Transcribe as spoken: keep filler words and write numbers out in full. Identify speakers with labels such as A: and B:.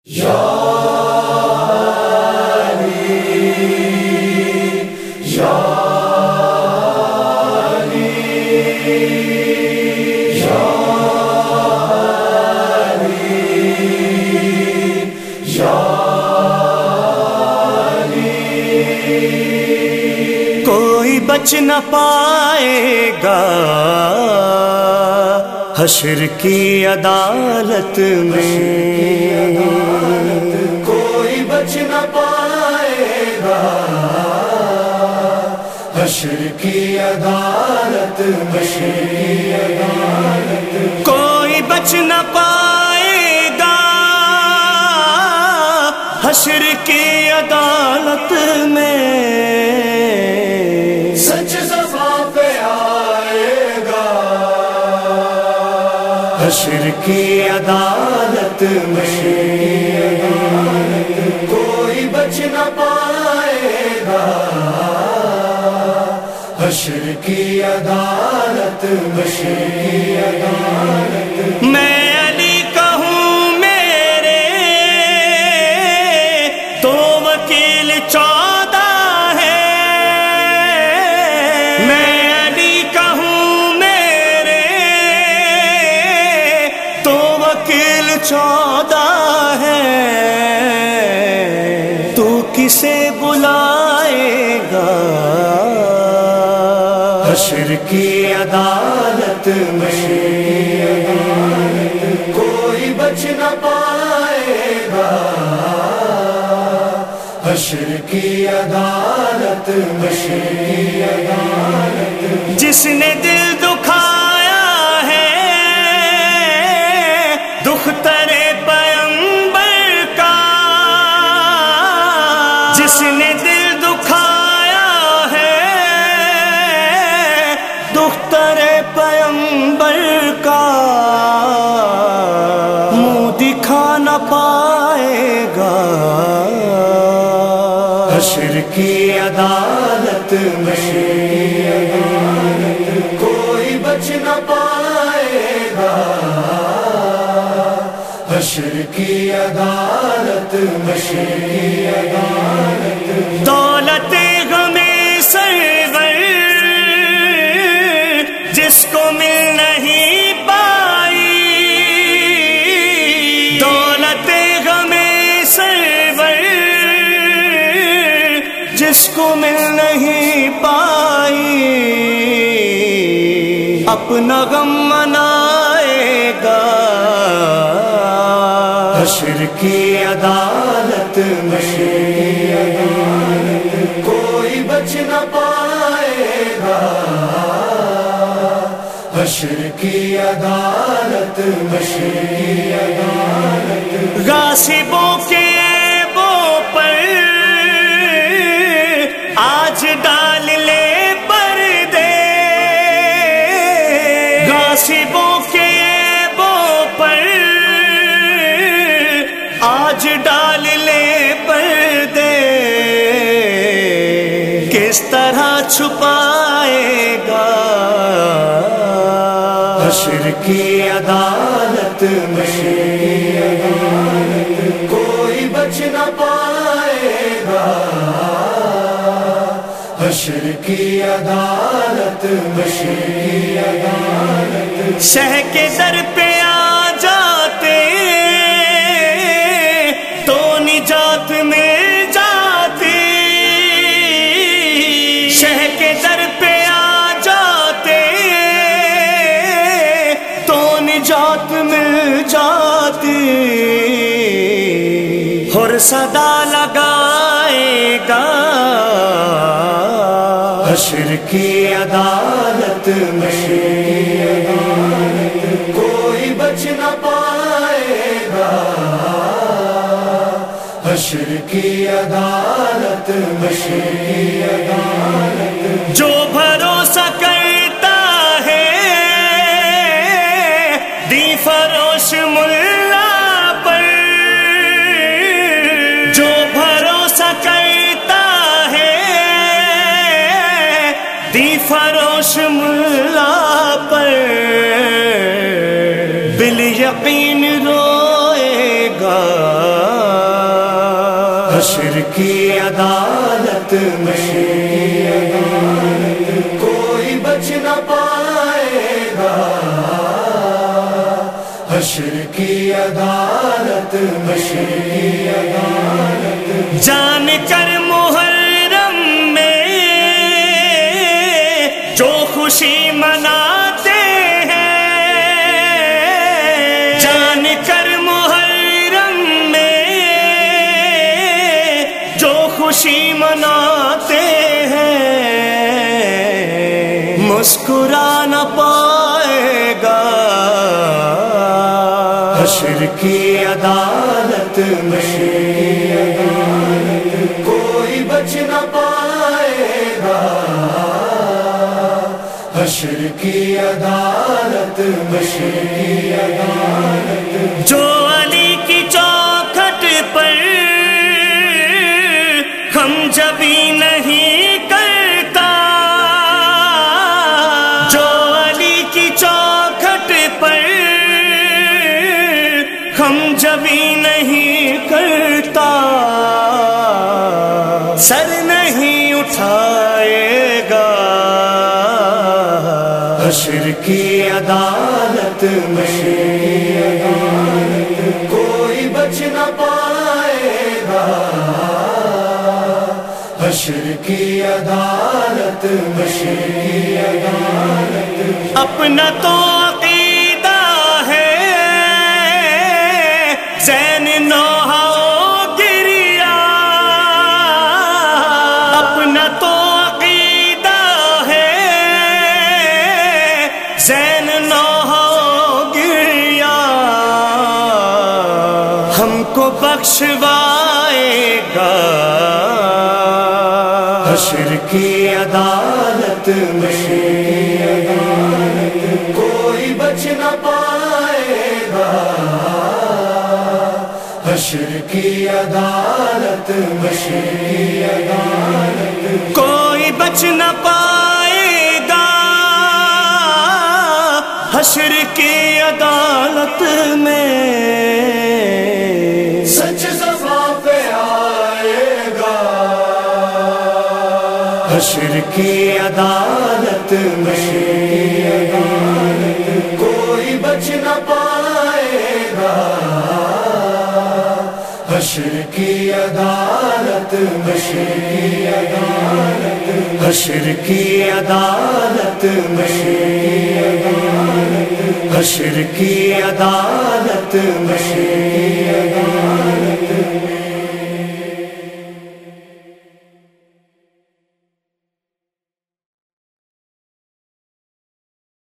A: یا علی یا علی یا علی یا علی
B: کوئی بچ نہ پائے گا حشر کی عدالت میں،
A: کوئی بچ نہ پائے گا حشر کی عدالت میں،
B: کوئی بچ نہ پائے گا حشر کی عدالت میں،
A: سچ صفا پہ آئے گا
B: حشر کی عدالت میں،
A: کوئی بچ نہ پائے گا حشر کی عدالت میں۔
B: میں علی کہوں میرے تو وکیل چودہ ہے، میں علی کہوں میرے تو وکیل چودہ ہے، تو کسے بلائے گا حشر کی عدالت میں،
A: کوئی بچ نہ پائے گا حشر کی عدالت میں۔
B: جس نے دل دکھایا ہے دختر پیغمبر کا، جس نے دل دکھایا ہے دختر پیغمبر کا، منہ دکھا نہ پائے گا حشر کی عدالت میں،
A: کوئی بچ نہ پائے گا حشر کی عدالت میں۔
B: دولت غم سرور جس کو مل نہیں پائی، دولت غم سرور جس کو مل نہیں پائی، اپنا غم منائے گا حشر کی عدالت میں،
A: کوئی بچ نہ پائے گا حشر کی عدالت میں۔
B: غاصبوں کے عیبوں پر آج ڈال لے پردے، غاصبوں کے عیبوں پر آج ڈال لے پردے، کس طرح چھپائے گا حشر کی عدالت میں،
A: کوئی بچ نہ پائے گا حشر کی عدالت میں۔
B: شہ کے در پہ آ جاتے تو نجات مل جاتی، شہ کے در پہ آ جاتے تو نجات مل جاتی، اور صدا لگائے گا حشر کی عدالت میں،
A: کوئی بچ نہ پائے گا حشر کی عدالت میں۔
B: جو بھروسہ کرتا ہے دی فروش ملا پر، جو بھروسہ کرتا ہے دی فروش ملا پر، بالیقین روئے گا
A: حشر کی عدالت میں کوئی بچ نہ پائے گا، حشر کی عدالت میں
B: جان کر محرم میں جو خوشی مناتے ہیں، جان کر محرم میں جو خوشی مناتے ہیں، مسکرا نہ پائے گا،
A: حشر کی عدالت میں کوئی بچ نہ پائے گا، حشر کی عدالت میں
B: جو علی کی چوکھٹ پر ہم جبھی نہیں کرتا، جو علی کی چوکھٹ پر ہم جبھی نہیں کرتا، سر نہیں اٹھائے گا،
A: حشر کی عدالت میں کوئی بچ نہ پائے گا، حشر کی عدالت میں
B: اپنا تو عقیدہ ہے زین نوحہ گریا، اپنا تو عقیدہ ہے زین نوحہ گریا، ہم کو بخشوائے گا،
A: حشر کی عدالت میں کوئی بچ نہ پائے گا، حشر کی عدالت میں
B: کوئی بچ نہ پائے گا، حشر کی عدالت میں
A: سچ صفا پہ آئے گا، حشر کی عدالت میں کوئی بچ نہ پائے گا، حشر کی عدالت میں حشر کی عدالت میں حشر کی عدالت میں